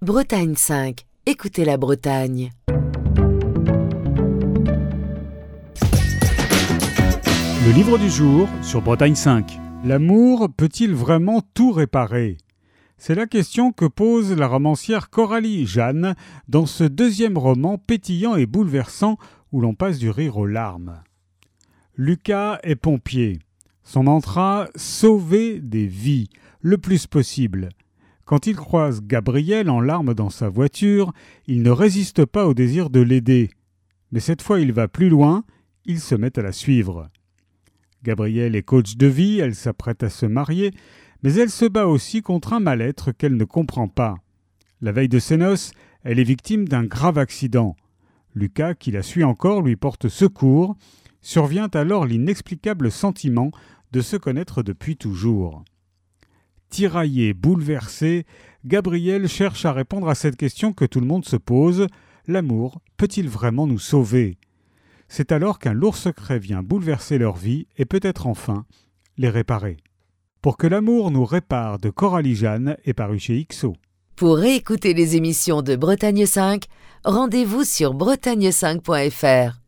Bretagne 5. Écoutez la Bretagne. Le livre du jour sur Bretagne 5. L'amour peut-il vraiment tout réparer ? C'est la question que pose la romancière Coralie Jeanne dans ce deuxième roman pétillant et bouleversant où l'on passe du rire aux larmes. Lucas est pompier. Son mantra, sauver des vies, le plus possible. Quand il croise Gabrielle en larmes dans sa voiture, il ne résiste pas au désir de l'aider. Mais cette fois, il va plus loin, il se met à la suivre. Gabrielle est coach de vie, elle s'apprête à se marier, mais elle se bat aussi contre un mal-être qu'elle ne comprend pas. La veille de ses noces, elle est victime d'un grave accident. Lucas, qui la suit encore, lui porte secours. Survient alors l'inexplicable sentiment de se connaître depuis toujours. Tiraillée, bouleversée, Gabrielle cherche à répondre à cette question que tout le monde se pose. L'amour peut-il vraiment nous sauver ? C'est alors qu'un lourd secret vient bouleverser leur vie et peut-être enfin les réparer. Pour que l'amour nous répare de Coralie Jeanne est paru chez XO. Pour réécouter les émissions de Bretagne 5, rendez-vous sur bretagne5.fr.